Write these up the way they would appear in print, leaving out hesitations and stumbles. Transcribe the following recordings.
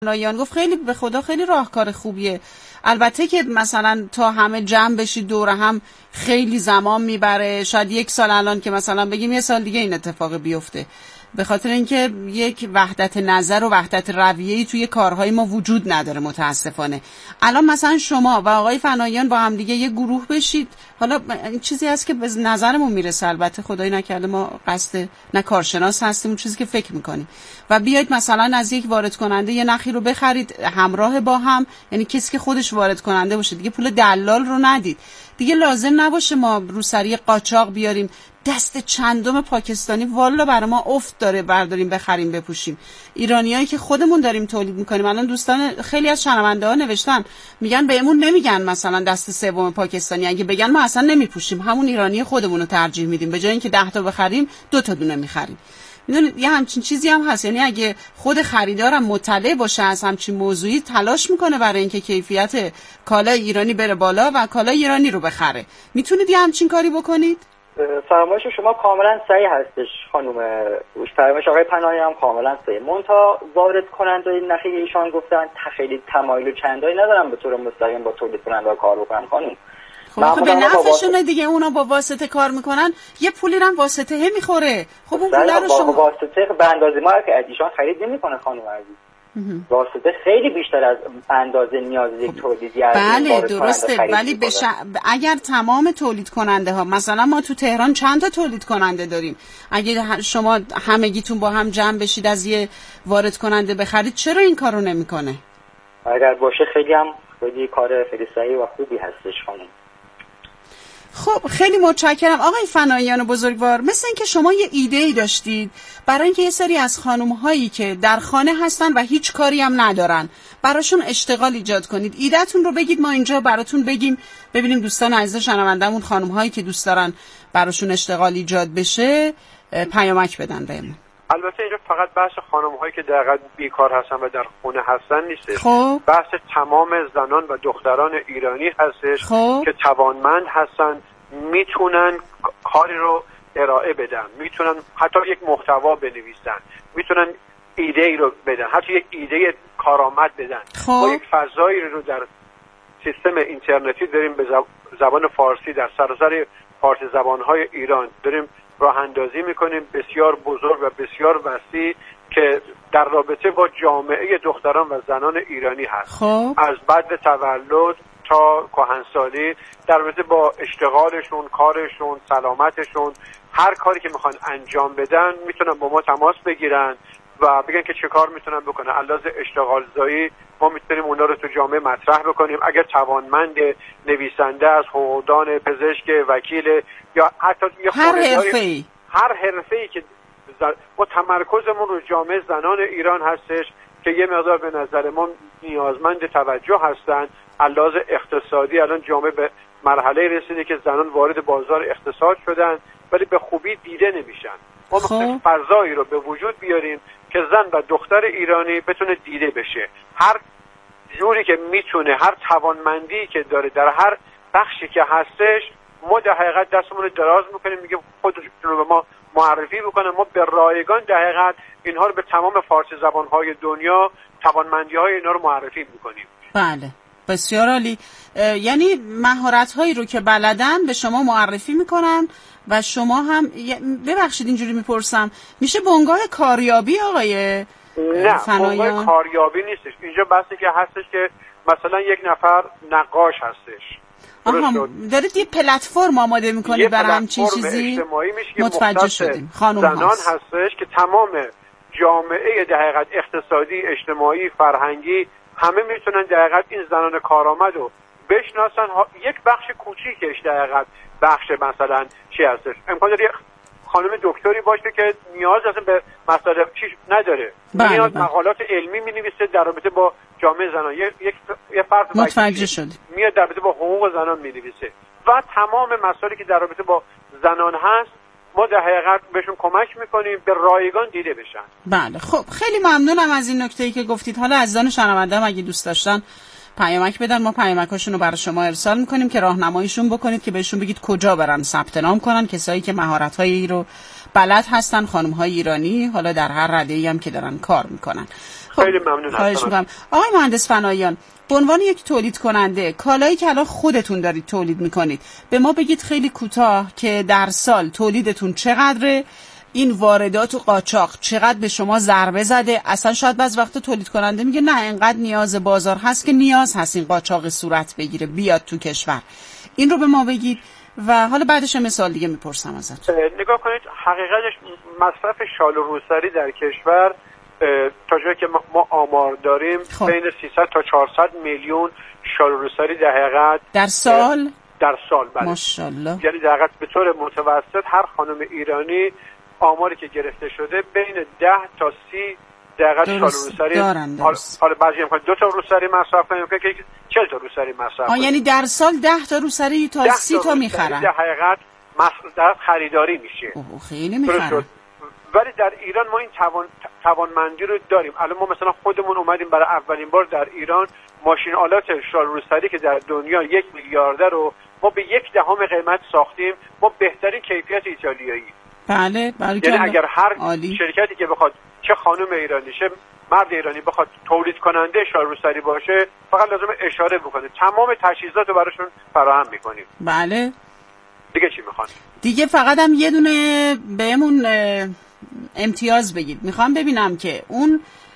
فنایان گفت خیلی به خدا خیلی راهکار خوبیه. البته که مثلا تا همه جمع بشید دور هم خیلی زمان میبره، شاید 1 سال الان که مثلا بگیم 1 سال دیگه این اتفاق بیفته، به خاطر اینکه یک وحدت نظر و وحدت رویه‌ای توی کارهای ما وجود نداره متاسفانه. الان مثلا شما و آقای فنایان با هم دیگه یه گروه بشید، حالا این چیزی هست که به نظرمون میرسه، البته خدای نکرده ما قصد نه کارشناس هستیم، اون چیزی که فکر میکنیم، و بیاید مثلا از یک وارد کننده یه نخی رو بخرید همراه با هم، یعنی کسی که خودش وارد کننده باشه، دیگه پول دلال رو ندید، دیگه لازم نباشه ما روسری قاچاق بیاریم، دست چندم پاکستانی والا برای ما افت داره برداریم بخریم بپوشیم. ایرانیایی که خودمون داریم تولید میکنیم، الان دوستان خیلی از شنونده ها نوشتن میگن بهمون نمیگن مثلا دست سوم پاکستانی، اگه بگن ما اصلا نمیپوشیم، همون ایرانی خودمون رو ترجیح میدیم، به جای اینکه 10 تا بخریم 2 تا دونه میخریم. میدونید یه همچین چیزی هم هست، یعنی اگه خود خریدارم مطلع باشه از همچین موضوعی، تلاش میکنه برای اینکه کیفیت کالای ایرانی بره بالا و کالای ایرانی رو بخره. میتونید یه همچین کاری بکنید؟ فرمایش شما کاملا صحیح هستش خانم. فرمایش آقای پناهی هم کاملا صحیح. منتها وارد کننده نخی ایشان گفتن خیلی تمایل و چندایی ندارن به طور مستقیم با تولید کننده کار بکنن خانم. خب به نفعشونه دیگه، اونا با واسطه کار میکنن، یه پولی هم واسطه میخوره. خب اون پولا رو شما واسطه به اندازه ما که ایشان خرید نمیکنه خانم عزیز. واسطه خیلی بیشتر از اندازه نیاز یک تولیدی است. بله درسته، ولی اگر تمام تولید کننده ها، مثلا ما تو تهران چند تا تولید کننده داریم، اگه شما همگیتون با هم جمع بشید از یه وارد کننده بخرید، چرا این کارو نمیکنه؟ اگر باشه خیلی هم خیلی کار خیلی صحیح و خوبی هستش خانم. خب خیلی متشکرم آقای فنایان بزرگوار. مثل اینکه شما یه ایده‌ای داشتید برای اینکه یه سری از خانم‌هایی که در خانه هستن و هیچ کاری هم ندارن براشون اشتغال ایجاد کنید. ایده‌تون رو بگید، ما اینجا براتون بگیم، ببینیم دوستان عزیز شنونده‌مون خانم‌هایی که دوست دارن براشون اشتغال ایجاد بشه پیامک بدن بهمون. البته اینجا فقط بحث خانم‌هایی که در بیکار هستن و در خونه هستن نیست. خب بحث تمام زنان و دختران ایرانی هستش که توانمند هستن، میتونن کاری رو ارائه بدن، میتونن حتی یک محتوا بنویسن، میتونن ایده ای رو بدن، حتی یک ایده کارآمد بدن. ما یک فضایی رو در سیستم اینترنتی داریم به زبان فارسی در سراسر فارسی زبان‌های ایران داریم راه اندازی میکنیم، بسیار بزرگ و بسیار وسیع، که در رابطه با جامعه دختران و زنان ایرانی هست. از بعد تولد تا کهنسالی، در رابطه با اشتغالشون، کارشون، سلامتشون، هر کاری که میخوان انجام بدن میتونن با ما تماس بگیرن و بگن که چه کار میتونن بکنن. علاوه اشتغال زایی ما میتونیم اونا رو تو جامعه مطرح بکنیم. اگر توانمند، نویسنده از حقوقدان، پزشک، وکیل، یا حتی هر حرفه‌ای که ما تمرکزمون رو جامعه زنان ایران هستش که یه مقدار به نظر ما نیازمند توجه هستن. علاوه اقتصادی الان جامعه به مرحله رسیده که زنان وارد بازار اقتصاد شدن ولی به خوبی دیده نمیشن. ما می‌خوایم فضایی رو به وجود بیاریم که زن و دختر ایرانی بتونه دیده بشه. هر جوری که میتونه، هر توانمندی که داره در هر بخشی که هستش، ما در حقیقت دستمون رو دراز میکنیم، میگیم خودشون رو به ما معرفی بکنن. ما به رایگان در حقیقت اینها رو به تمام فارسی زبانهای دنیا توانمندی‌های اینا رو معرفی میکنیم. بله بسیار عالی. یعنی مهارت‌هایی رو که بلدن به شما معرفی میکنن و شما هم ببخشید اینجوری میپرسم، میشه بنگاه کاریابی آقای فنایان؟ نه بنگاه کاریابی نیستش. اینجا بحثی که هستش که مثلا یک نفر نقاش هستش، دارید یه پلتفرم آماده میکنید برای همچین چیزی؟ متوجه شدیم. زنان هستش که تمام جامعه در حقیقت اقتصادی، اجتماعی، فرهنگی همه میتونن در حقیقت این زنان کارآمد رو بشناسن. یک بخش کوچیکش در حقیقت بخش مثلا چی هستش، امکان داره خانم دکتری باشه که نیاز اصلا به مسائل چیز نداره، میاد مقالات علمی مینویسه در رابطه با جامعه زنان. یه فرد متوجه شد میاد در رابطه با حقوق زنان مینویسه و تمام مسائلی که در رابطه با زنان هست ما در حقیقت بهشون کمک میکنیم به رایگان دیده بشن. بله خب خیلی ممنونم از این نکته‌ای که گفتید. حالا عزیزان شنونده هم اگه دوست داشتن پیامک بدن، ما پیامکاشون رو برای شما ارسال میکنیم که راهنماییشون بکنید که بهشون بگید کجا برن ثبت نام کنن، کسایی که مهارت‌هایی رو بلد هستن، خانم‌های ایرانی، حالا در هر رده‌ای هم که دارن کار میکنن. خب خیلی ممنون هستم. آقای مهندس فناییان، به عنوان یک تولید کننده، کالایی که الان خودتون دارید تولید میکنید، به ما بگید خیلی کوتاه که در سال تولیدتون چقدره، این واردات و قاچاق چقدر به شما ضربه زده؟ اصلا شاید بعض وقت تولید کننده میگه نه اینقدر نیاز بازار هست که نیاز هست این قاچاق صورت بگیره بیاد تو کشور. این رو به ما بگید و حالا بعدش مثال دیگه میپرسم ازت. نگاه کنید، حقیقتش مصرف شال و روسری در کشور تا جایی که ما آمار داریم بین 300 تا 400 میلیون شال و روسری در حقیقت در سال بله. ماشاءالله. یعنی در حقیقت به طور متوسط هر خانم ایرانی آماری که گرفته شده بین 10 تا 30 دقیقه شال و روسری دارن. حالا بعضی امکان 2 تا روسری مصرف کنیم که 40 تا روسری مصرف کنیم. یعنی در سال 10 تا روسری تا 30 تا میخرن. در حقیقت در خریداری میشه. خیلی میخرن. ولی در ایران ما این توانمندی رو داریم. الان ما مثلا خودمون اومدیم برای اولین بار در ایران ماشین آلات شال روسری که در دنیا 1 میلیارده رو ما به 1/10 قیمت ساختیم. ما بهترین کیفیت ایتالیایی. بله. یعنی اگر هر شرکتی که بخواد، چه خانم ایرانی چه مرد ایرانی، بخواد تولید کننده شال روسری باشه، فقط لازم اشاره بکنه، تمام تجهیزات رو براشون فراهم میکنیم. بله. دیگه چی میخوان؟ دیگه فقط هم یه دونه بهمون امتیاز بگید. میخوام ببینم که اون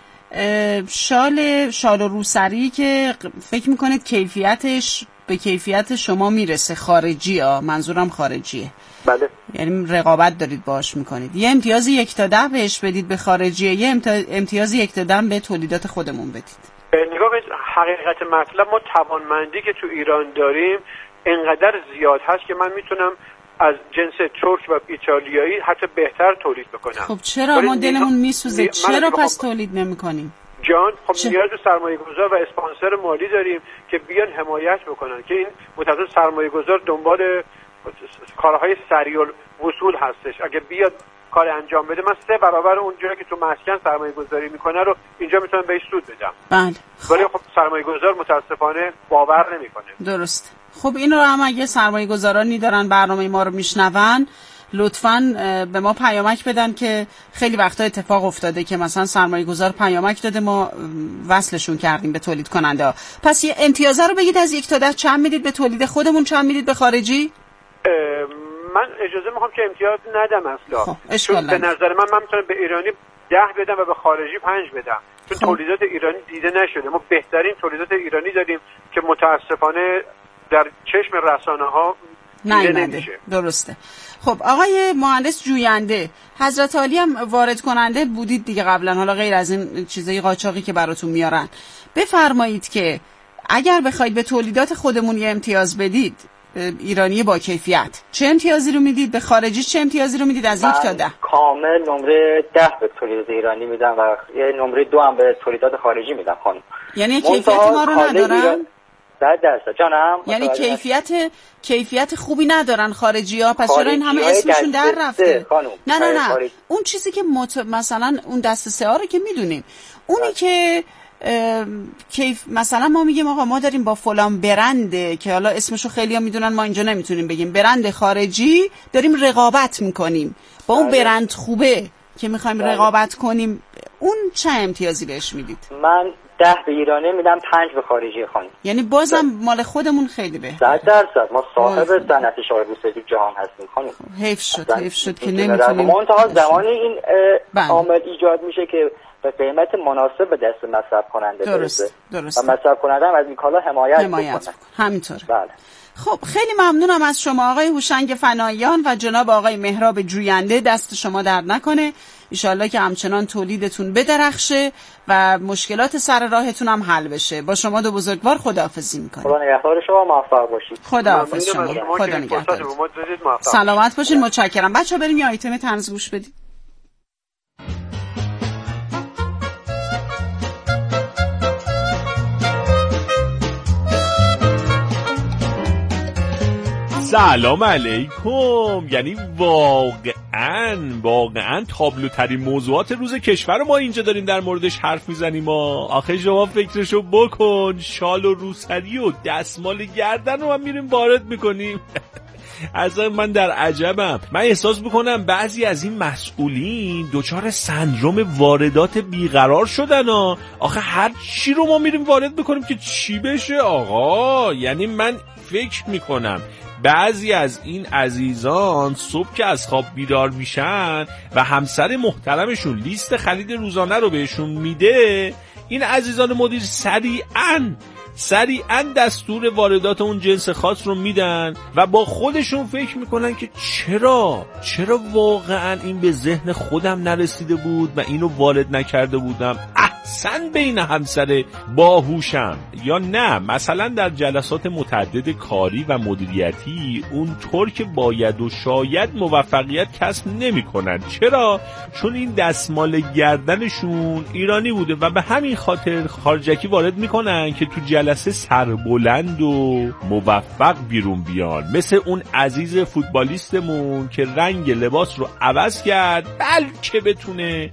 شال و روسری که فکر میکنید کیفیتش به کیفیت شما میرسه، خارجی ها، منظورم خارجیه. بله. یعنی رقابت دارید باهاش میکنید. یه امتیاز 1 تا 10 بهش بدید به خارجیه، یه امتیاز 1 تا 10 به تولیدات خودمون بدید. نگاه کنید، حقیقت مطلب ما توانمندی که تو ایران داریم اینقدر زیاد هست که من میتونم از جنس ترک و ایتالیایی حتی بهتر تولید بکنم. خب چرا ما دلمون میسوزه؟ چرا پس تولید نمیکنیم؟ جان، خب نیاز به سرمایه‌گذار و اسپانسر مالی داریم که بیان حمایت بکنن که این متأسفانه سرمایه‌گذار دنبال کارهای سریع الوصول هستش. اگه بیاد کار انجام بده، من 3 برابر اون جایی که تو مسکن سرمایه‌گذاری میکنه رو اینجا میتونم بهش سود بدم. بله. ولی خب سرمایه‌گذار متاسفانه باور نمیکنه. درست. خب این رو هم اگه سرمایه‌گذارانی دارن برنامه ما رو میشنون، لطفاً به ما پیامک بدن که خیلی وقتا اتفاق افتاده که مثلا سرمایه‌گذار پیامک داده، ما وصلشون کردیم به تولید کننده ها. پس یه امتیازه رو بگید از 1 تا 10 چند میدید به تولید خودمون، چند میدید به خارجی؟ من اجازه میخوام که امتیاز ندم اصلا. خب چون به نظر من میتونم به ایرانی 10 بدم و به خارجی 5 بدم. چون تولیدات ایرانی دیده نشده. ما بهترین تولیدات ایرانی داریم که متاسفانه در چشم رسانه‌ها دیده نمیشه. درسته. خب آقای مهندس جوینده، حضرت عالی هم وارد کننده بودید دیگه قبلا، حالا غیر از این چیزای قاچاقی که براتون میارن، بفرمایید که اگر بخواید به تولیدات خودمون یه امتیاز بدید، ایرانی با کیفیت، چه امتیازی رو میدید؟ به خارجی چه امتیازی رو میدید از 1 تا 10؟ کامل نمره 10 به تولیدات ایرانی میدم و یه نمره 2 هم به تولیدات خارجی میدم خانم. یعنی کیفیت ما رو ندارن؟ 100% جانم. یعنی کیفیت خوبی ندارن خارجی‌ها، پس چرا این همه اسمشون در رفته؟ نه اون چیزی که مثلا اون دست سه ها رو که میدونیم، اونی که مثلا ما میگیم آقا ما داریم با فلان برنده که حالا اسمشو خیلی‌ها میدونن، ما اینجا نمیتونیم بگیم، برند خارجی داریم رقابت میکنیم با اون برند خوبه که میخوایم رقابت کنیم، اون چه امتیازی بهش میدید؟ من 10 به ایرانی میدم، 5 به خارجی خانم. یعنی بازم مال خودمون خیلی بهتره. 100% ما صاحب صنعت شال روسری جهان هستیم خانم. حیف شد که نمیتونیم. منتها زمانی این عامل ایجاد میشه که به قیمت مناسب به دست مصرف کننده برسه. درست. و مصرف کننده هم از این کالا حمایت بکنه. همینطوره. بله. خب خیلی ممنونم از شما آقای هوشنگ فناییان و جناب آقای مهراب جوینده، دست شما درد نکنه. انشالله که همچنان تولیدتون بدرخشه و مشکلات سر راهتون هم حل بشه. با شما دو بزرگوار خداحافظی میکنیم. خدا نگهدار شما، موفق باشید. خداحافظ شما. خدا نگهدار. سلامت باشین. متشکرم. بچه‌ها بریم یه آیتم طنز گوش بدیم. سلام علیکم. یعنی واقعا تابلوترین موضوعات روز کشور رو ما اینجا داریم در موردش حرف میزنیم. آخه شما فکرشو بکن، شال و روسری و دستمال گردن رو هم میریم وارد میکنیم. اصلا من در عجبم. من احساس میکنم بعضی از این مسئولین دچار سندروم واردات بیقرار شدن آخه هر چی رو ما میریم وارد بکنیم که چی بشه آقا. یعنی من فکر میکنم بعضی از این عزیزان صبح که از خواب بیدار میشن و همسر محترمشون لیست خرید روزانه رو بهشون میده، این عزیزان مدیر سریعاً دستور واردات اون جنس خاص رو میدن و با خودشون فکر میکنن که چرا واقعاً این به ذهن خودم نرسیده بود و اینو وارد نکرده بودم. احسن بین همسر باهوشم. یا نه مثلا در جلسات متعدد کاری و مدیریتی اونطور که باید و شاید موفقیت کسب نمی‌کنن. چرا؟ چون این دستمال گردنشون ایرانی بوده و به همین خاطر خارجکی وارد میکنن که تو جلسه سربلند و موفق بیرون بیان. مثل اون عزیز فوتبالیستمون که رنگ لباس رو عوض کرد بلکه بتونه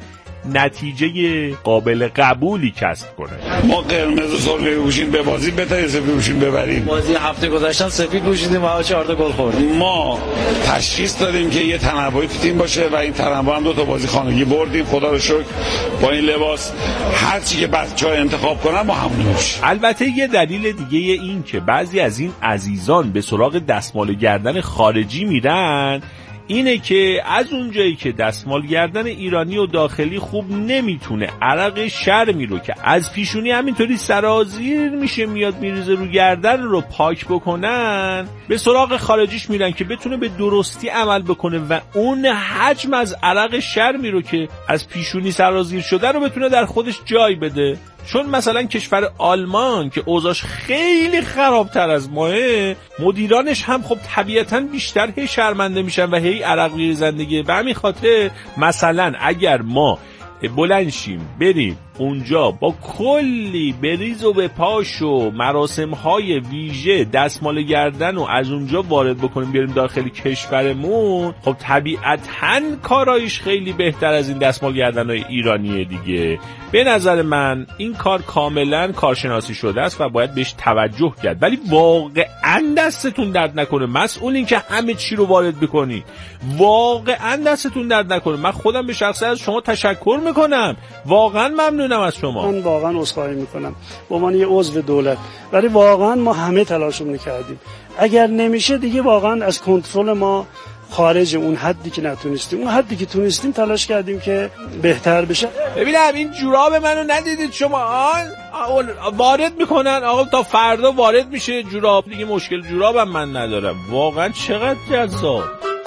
نتیجه قابل قبولی کسب کنه. ما قرمز و سرخی پوشیم به بازی بهتره سفید پوشیم ببریم. بازی هفته گذشته سفید پوشیدیم و 4 تا گل خوردیم. ما تشخیص دادیم که یه تنوعی تو تیم باشه و این تنوع هم 2 تا بازی خانگی بردیم. خدا رو شکر با این لباس هر چی که بچه‌ها انتخاب کنن ما همون میشه. البته یه دلیل دیگه این که بعضی از این عزیزان به سراغ دستمال گردن خارجی میرن اینه که از اونجایی که دستمال گردن ایرانی و داخلی خوب نمیتونه عرق شرمی رو که از پیشونی همینطوری سرازیر میشه میاد میریزه رو گردن رو پاک بکنن، به سراغ خارجیش میرن که بتونه به درستی عمل بکنه و اون حجم از عرق شرمی رو که از پیشونی سرازیر شده رو بتونه در خودش جای بده. چون مثلا کشور آلمان که اوضاعش خیلی خرابتر از ماه، مدیرانش هم خب طبیعتاً بیشتر شرمنده میشن و هی عرق میریزن دیگه. به همین خاطر مثلا اگر ما بلند شیم بریم اونجا با کلی بریز و به پاش و مراسم‌های ویژه دستمال گردن و از اونجا وارد بکنیم بیاریم داخل کشورمون، خب طبیعتاً کارایش خیلی بهتر از این دستمال گردن‌های ایرانیه دیگه. به نظر من این کار کاملاً کارشناسی شده است و باید بهش توجه کرد. ولی واقعاً دستتون درد نکنه مسئولین که همه چی رو وارد بکنی، واقعاً دستتون درد نکنه. من خودم به شخصه از شما تشکر میکنم، واقعاً ممنونم از شما. من واقعاً عذرخواهی میکنم به عنوان یه عضو دولت، ولی واقعاً ما همه تلاشمون کردیم. اگر نمیشه دیگه واقعاً از کنترل ما خارج اون حدی که نتونستیم، اون حدی که تونستیم تلاش کردیم که بهتر بشه. ببینم این جوراب منو ندیدید شما؟ وارد میکنن آقا تا فردا وارد میشه جوراب دیگه، مشکل جورابم من ندارم. واقعا چقدر جذاب.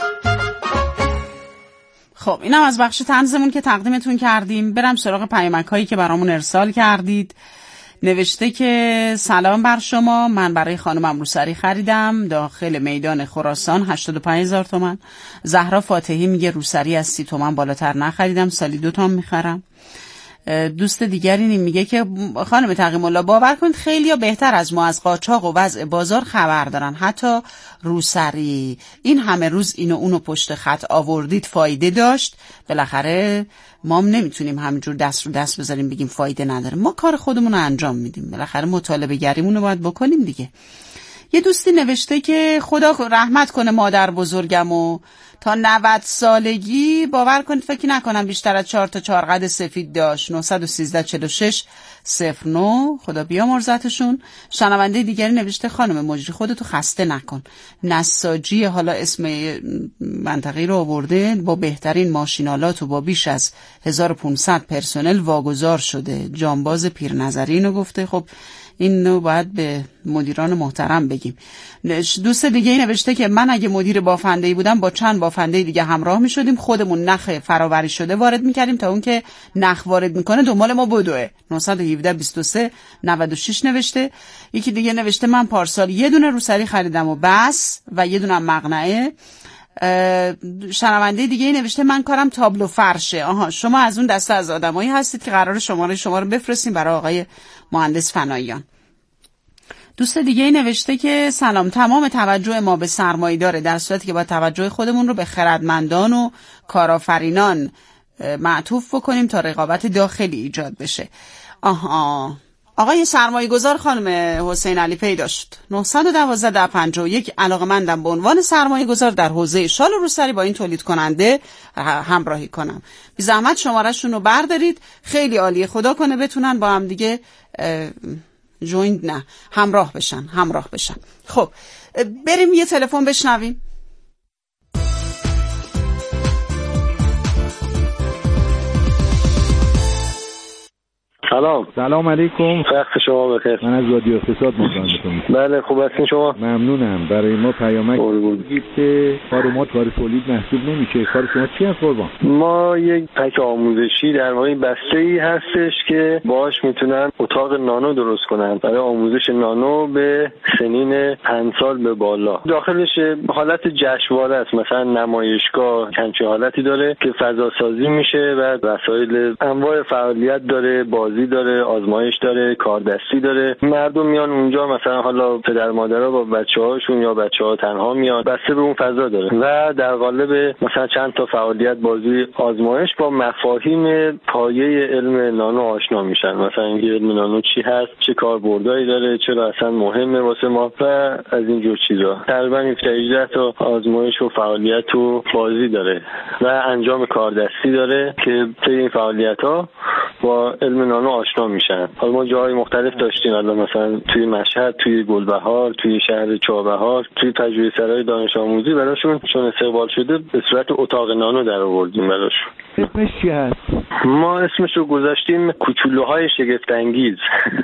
خب اینم از بخش طنزمون که تقدیمتون کردیم. برم سراغ پیامک‌هایی که برامون ارسال کردید. نوشته که سلام بر شما، من برای خانمم روسری خریدم داخل میدان خراسان 85,000 تومان. زهرا فاتحی میگه روسری از 30 تومان بالاتر نخریدم، سالی 2 تا میخرم. دوست دیگری میگه که خانم تقی‌الله باور کنید خیلی ها بهتر از ما از قاچاق و وضع بازار خبر دارن. حتی روسری این همه روز اینو اونو پشت خط آوردید فایده داشت. بالاخره ما هم نمیتونیم همینجور دست رو دست بذاریم بگیم فایده نداره. ما کار خودمون رو انجام میدیم، بالاخره مطالبه گریمون رو باید بکنیم دیگه. یه دوستی نوشته که خدا رحمت کنه مادر بزرگمو، تا 90 سالگی باور کنید فکر نکنم بیشتر از 4 تا 4 قد سفید داشت. 913 46 09 خدا بیامرزتشون. شنونده دیگری نوشته خانم مجری خودتو خسته نکن، نساجی حالا اسم منطقی رو آورده با بهترین ماشینالات و با بیش از 1500 پرسنل واگذار شده. جانباز پیرنظری اینو گفته. خب اینو باید به مدیران محترم بگیم. دوست دیگه ای نوشته که من اگه مدیر بافنده‌ای بودم با چند بافنده دیگه همراه می شدیم، خودمون نخ فراوری شده وارد می کردیم تا اون که نخ وارد میکنه دنبال ما بدوه. 917 23 96 نوشته. یکی دیگه نوشته من پارسال یه دونه روسری خریدم و بس و یه دونه مقنعه. شنونده دیگه نوشته من کارم تابلو فرشه. شما از اون دسته از آدمایی هستید که قراره شما رو بفرستیم برای آقای مهندس فناییان. دوست دیگه نوشته که سلام، تمام توجه ما به سرمایه داره در صورتی که با توجه خودمون رو به خردمندان و کارآفرینان معطوف بکنیم تا رقابت داخلی ایجاد بشه. آقای سرمایه گذار خانم حسین علی پیدا شد. 912-1051 علاقه‌مندم به عنوان سرمایه گذار در حوزه شال و روسری با این تولید کننده همراهی کنم. بی زحمت شماره‌شون رو بردارید. خیلی عالیه. خدا کنه بتونن با هم دیگه همراه بشن. خب بریم یه تلفن بشنویم. سلام علیکم. وقت شما بخیر. من از رادیو اقتصاد مصاحبه می‌کنم. بله خوب هستین شما؟ ممنونم. برای ما پیامک میگید که کار ما کار تولید محسوب نمیشه. کار شما چی است قربان؟ ما یک پک آموزشی در واقع بسته‌ای هستش که باهاش میتونن اتاق نانو درست کنن برای آموزش نانو به سنین 5 سال به بالا. داخلش حالت جشنواره است، مثلا نمایشگاه، همچین حالتی داره که فضا سازی میشه و وسایل انواع فعالیت داره، بازی داره، آزمایش داره، کاردستی داره. مردم میان اونجا، مثلا حالا پدر مادرها با بچه‌هاشون یا بچه‌ها تنها میان، بسته به اون فضا داره و در قالب مثلا چند تا فعالیت، بازی، آزمایش با مفاهیم پایه علم نانو آشنا میشن. مثلا اینکه علم نانو چی هست، چه کاربردایی داره، چرا اصلا مهمه واسه ما و از این جور چیزا. تقریبا 18 تا آزمایش و فعالیت و بازی داره و انجام کاردستی داره که طی این فعالیت‌ها با علم نانو آشنا میشن. حالا ما جاهای مختلف داشتیم، الان مثلا توی مشهد، توی گلبهار، توی شهر چابهار، توی پژوهشگرای دانش آموزی براشون چون استقبال شده به صورت اتاق نانو در آوردیم براشون. اسمش چی هست؟ ما اسمش رو گذاشتیم کوچولوهای شگفت انگیز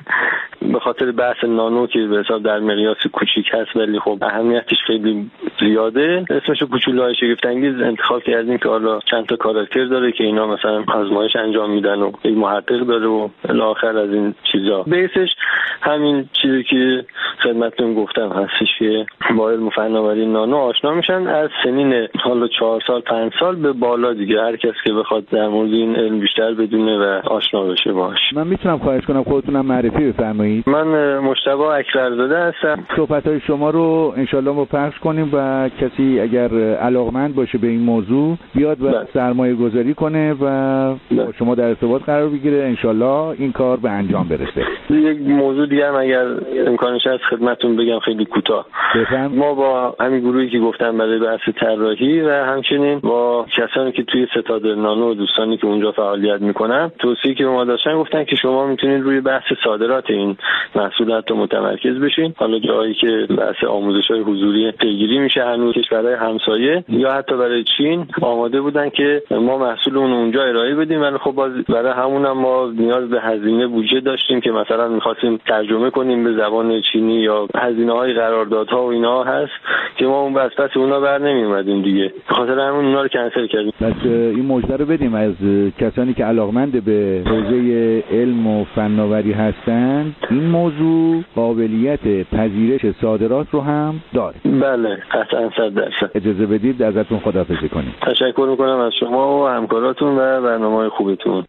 به خاطر بحث نانو که به حساب در مقیاس کوچیک هست ولی خب اهمیتش خیلی زیاده. اسمش رو کوچولوهای شگفت انگیز انتخاب کردیم که حالا چند تا کاراکتر داره که اینا مثلا آزمایش انجام میدن و یک محقق داره و الی آخر از این چیزا. بیسش همین چیزی که خدمتتون گفتم هستش که با علم و فناوری نانو آشنا میشن از سنین حالا 4 سال 5 سال به بالا دیگه. هر کس که بخواد در مورد این علم بیشتر بدونه و آشنا بشه باهاش. من میتونم خواهش کنم خودتونم معرفی بفرمایید؟ من مجتبی اکبرزاده هستم. صحبت‌های شما رو انشالله ما پخش کنیم و کسی اگر علاقمند باشه به این موضوع بیاد و سرمایه گذاری کنه و با شما در ارتباط قرار بگیره، انشالله این کار به انجام برسه. یک موضوع دیگه هم اگر امکانش هست خدمتتون بگم خیلی کوتاه. ما با همین گروهی که گفتم برای بحث طراحی و همچنین با کسانی که توی ستاد نانو و دوستانی که اونجا فعالیت میکنن توصیه‌ای که به ما داشتن گفتن که شما میتونید روی بحث صادرات این محصولات رو متمرکز بشین. حالا جایی که بحث آموزش‌های حضوری پیگیری میشه هنوز کشورهای همسایه یا حتی برای چین آماده بودن که ما محصول اونجا ارائه بدیم، ولی خب برای همونم ما نیاز به هزینه بودجه داشتیم که مثلا می‌خواستیم ترجمه کنیم به زبان چینی یا هزینه‌های قراردادها و اینا هست که ما اون پس اونا بر نمی‌اومدیم دیگه. به خاطر همون اونا رو کنسل کردیم. پس این مژده رو بدیم از کسانی که علاقمند به حوزه علم و فناوری هستند، این موضوع قابلیت پذیرش صادرات رو هم داره. بله قطعاً 100%. اجازه بدید ازتون خداحافظی کنیم. تشکر می‌کنم از شما و همکاراتون و برنامه‌های خوبتون.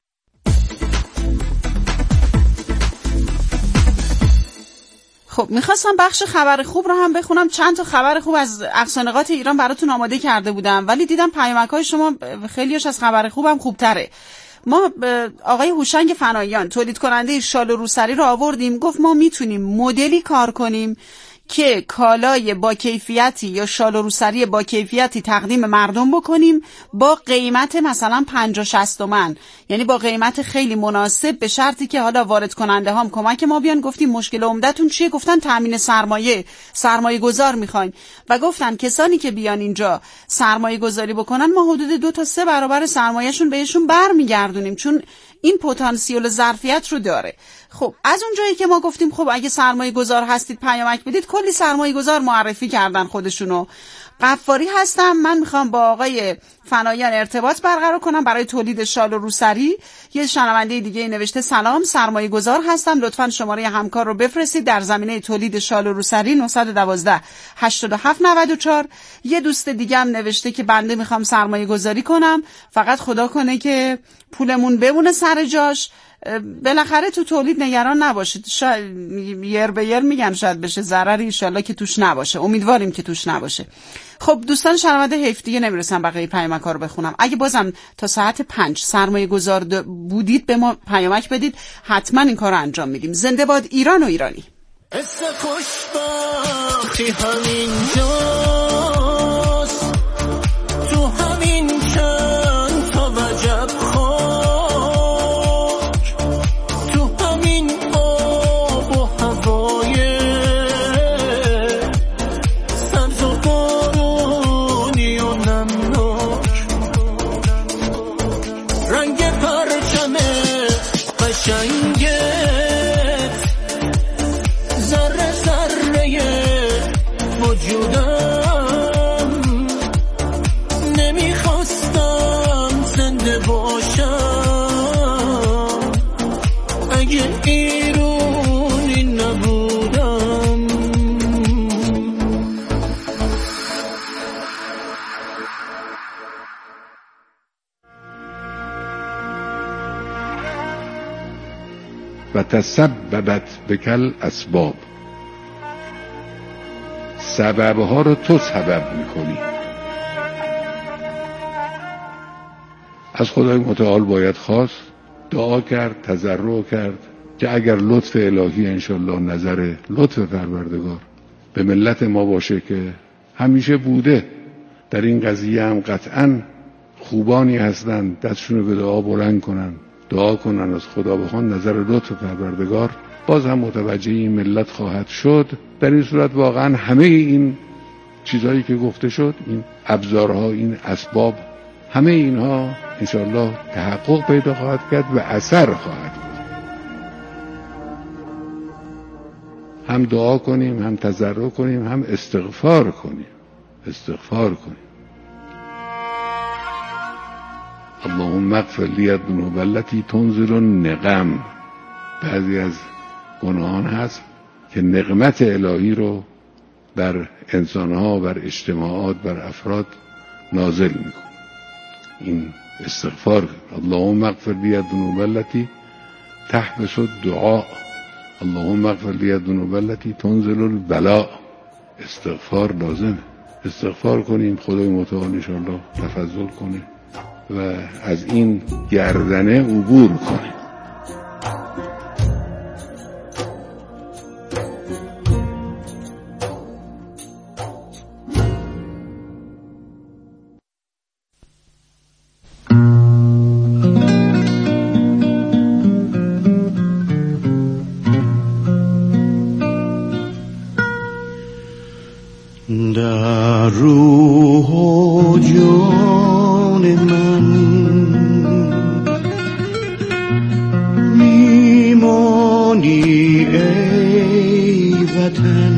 خب میخواستم بخش خبر خوب رو هم بخونم. چند تا خبر خوب از اقصانقاط ایران براتون آماده کرده بودم ولی دیدم پیامک‌های شما خیلیش از خبر خوبم خوبتره. ما آقای هوشنگ فنایان تولید کننده شال و روسری رو آوردیم، گفت ما میتونیم مدلی کار کنیم که کالای با کیفیتی یا شال و روسری با کیفیتی تقدیم مردم بکنیم با قیمت مثلا 50-60 تومن، یعنی با قیمت خیلی مناسب، به شرطی که حالا وارد کننده هم کمک ما بیان. گفتیم مشکل عمدتون چیه؟ گفتن تامین سرمایه گذار میخوایم و گفتن کسانی که بیان اینجا سرمایه گذاری بکنن ما حدود 2 تا 3 برابر سرمایهشون بهشون برمیگردونیم، چون این پتانسیل ظرفیت رو داره. خب از اونجایی که ما گفتیم خب اگه سرمایه گذار هستید پیامک بدید، کلی سرمایه گذار معرفی کردن خودشونو. قفاری هستم، من میخوام با آقای فنایان ارتباط برقرار کنم برای تولید شال و روسری. یه شنونده دیگه نوشته سلام، سرمایه گذار هستم، لطفاً شماره همکار رو بفرستید در زمینه تولید شال و روسری 912-8794. یه دوست دیگه هم نوشته که بنده میخوام سرمایه گذاری کنم، فقط خدا کنه که پولمون بمونه سر جاش، بالاخره تو تولید نگران نباشید. یر به یر میگم شاید بشه ضرری، انشالله که توش نباشه، امیدواریم که توش نباشه. خب دوستان شنونده، حیف دیگه نمیرسم بقیه پیامک‌ها رو بخونم. اگه بازم تا ساعت 5 سرمایه گذار بودید به ما پیامک بدید، حتما این کار رو انجام میدیم. زنده باد ایران و ایرانی. قصه خوشبختی همینجاست، تو همین چند تا وجب خاک، تو همین آب و هوای سبز و بارونی و نمناک، رنگ پرچم قشنگه ذره ذره وجودم، نمیخواستم زنده باشم اگه ایرونی نبودم. و تسببت بکل اسباب، سببها رو تو سبب میکنی. از خدای متعال باید خواست، دعا کرد، تضرع کرد که اگر لطف الهی انشالله نظر لطف پروردگار به ملت ما باشه که همیشه بوده، در این قضیه هم قطعاً خوبانی هستن دستشون به دعا بلند کنن، دعا کنن، از خدا بخوان نظر لطف پروردگار باز هم متوجه این ملت خواهد شد. در این صورت واقعا همه این چیزهایی که گفته شد، این ابزارها، این اسباب، همه اینها انشاءالله تحقق پیدا خواهد کرد و اثر خواهد بود. هم دعا کنیم، هم تضرع کنیم، هم استغفار کنیم. اللهم اغفر لی الذنوب التي تنزل النقم. بعضی از گناهان هست که نقمت الهی رو بر انسانها، بر اجتماعات، بر افراد نازل میکنه. این استغفار. اللهم اغفر لی الذنوب التي تحبس الدعاء، اللهم اغفر لی الذنوب التي تنزل البلاء. استغفار لازمه. استغفار کنیم، خدای متعال انشاءالله تفضل کنه و از این گردنه عبور کنه. در روح و جان من میمانی ای وطن،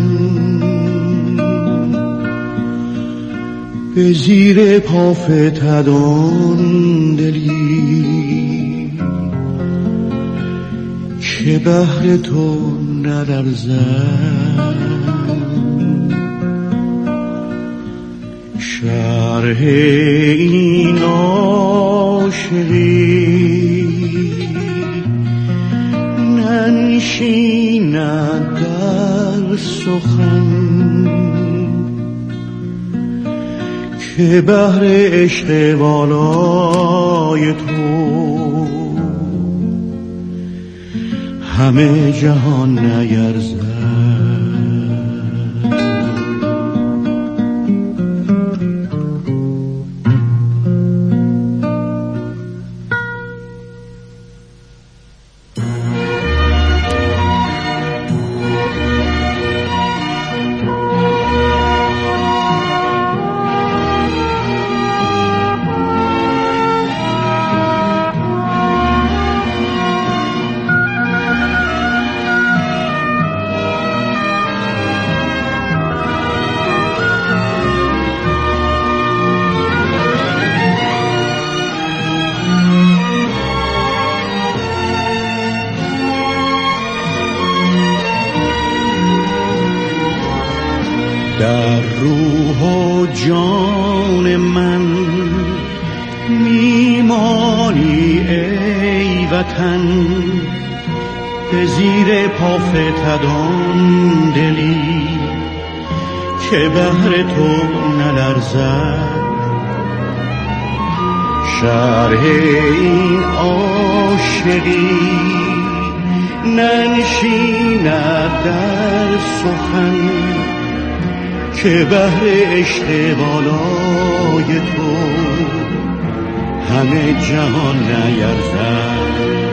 به زیر پا فتدان دلی که بهر تو نلرزد. شرح این عاشقی ننشیند در سخن، که بهر عشق والای تو همه جهان نیرزد. در روح و جان من میمانی ای وطن به زیر پا فتدان دلی که بهر تو نلرزد شرح این عاشقی ننشیند در سخن که بهر عشق بالای تو همه جهان نیرزد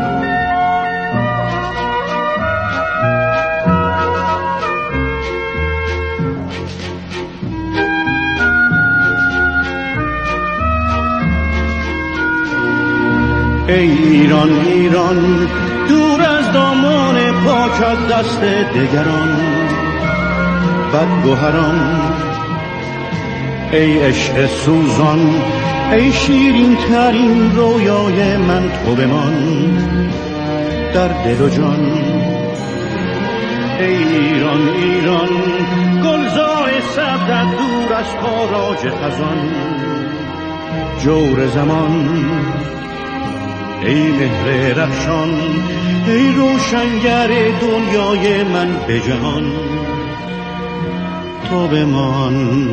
ای ایران ایران دور از دامان پاکت دست دگران بدگوهران ای عشق سوزان ای شیرین ترین رویای من تو بمان در دل و جان ای ایران ایران گلزار سبزت دور از تاراج خزان جور زمان ای مهر رخشان ای روشنگر دنیای من به جهان تو بمان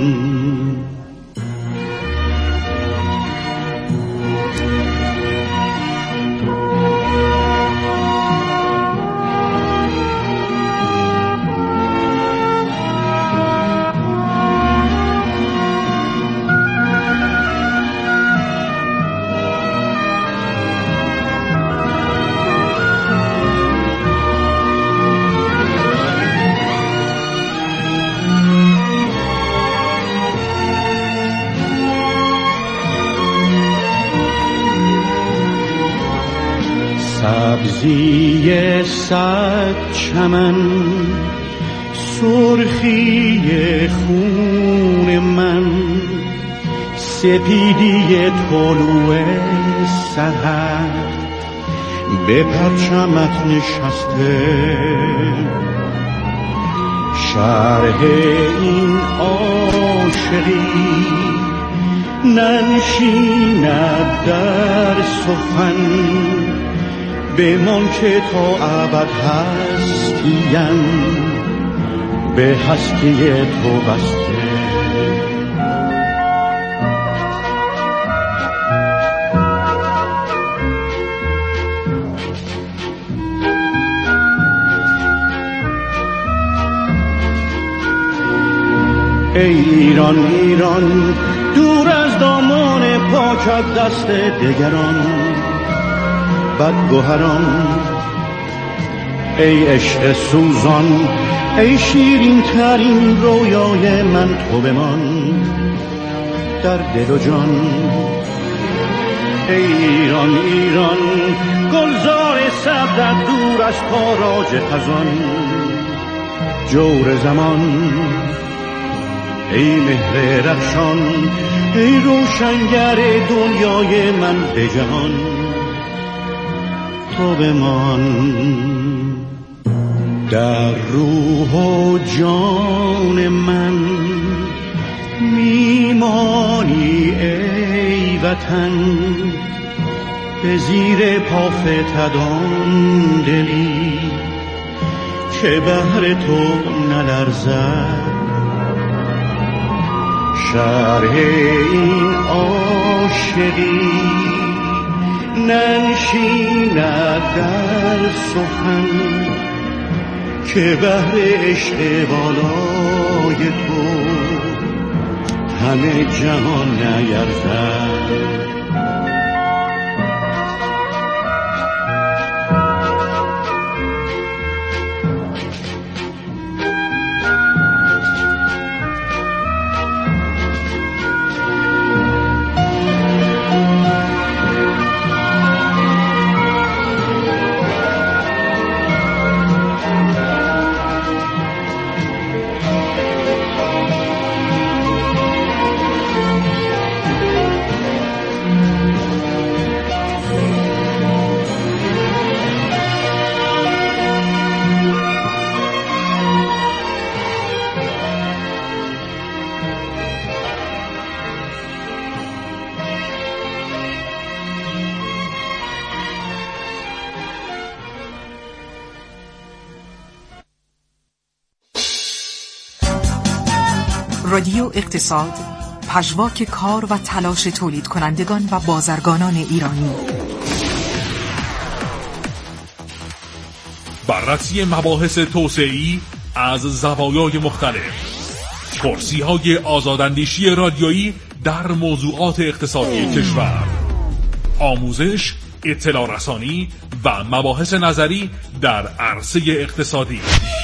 سبزی صد چمن سرخی خون من سپیدی طلوع سحر به پرچمت نشسته شرح این عاشقی ننشیند در سخن بمان که تا ابد هستیم به هستی تو بسته ای ایران ایران دور از دامان پاکت دست دگران بدگوهران ای عشق سوزان ای شیرین ترین رویای من تو بمان در دل و جان ای ایران ایران گلزار سبزت دور از تاراج خزان جور زمان ای مهر رخشان ای روشنگر دنیای من به جهان تو بمان در روح و جان من میمانی ای وطن به زیر پا فتدان دلی که بهر تو نلرزد شرح این عاشقی ننشیند در سخن که بهر عشق بالای تو همه جهان نیرزد رادیو اقتصاد، پژواک کار و تلاش تولید کنندگان و بازرگانان ایرانی. بررسی مباحث توسعه‌ای از زوایای مختلف. کرسی‌های آزاداندیشی رادیویی در موضوعات اقتصادی کشور. آموزش، اطلاع رسانی و مباحث نظری در عرصه اقتصادی.